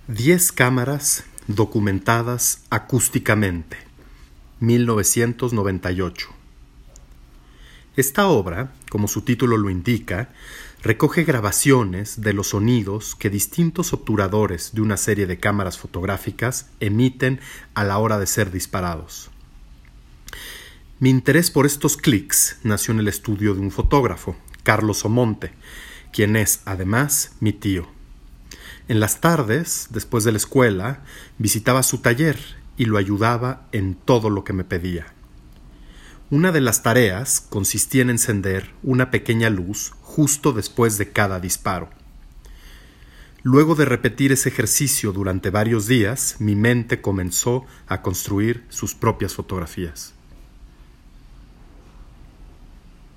10 cámaras documentadas acústicamente, 1998. Esta obra, como su título lo indica, recoge grabaciones de los sonidos que distintos obturadores de una serie de cámaras fotográficas emiten a la hora de ser disparados. Mi interés por estos clics nació en el estudio de un fotógrafo, Carlos Omonte, quien es, además, mi tío. En las tardes, después de la escuela, visitaba su taller y lo ayudaba en todo lo que me pedía. Una de las tareas consistía en encender una pequeña luz justo después de cada disparo. Luego de repetir ese ejercicio durante varios días, mi mente comenzó a construir sus propias fotografías.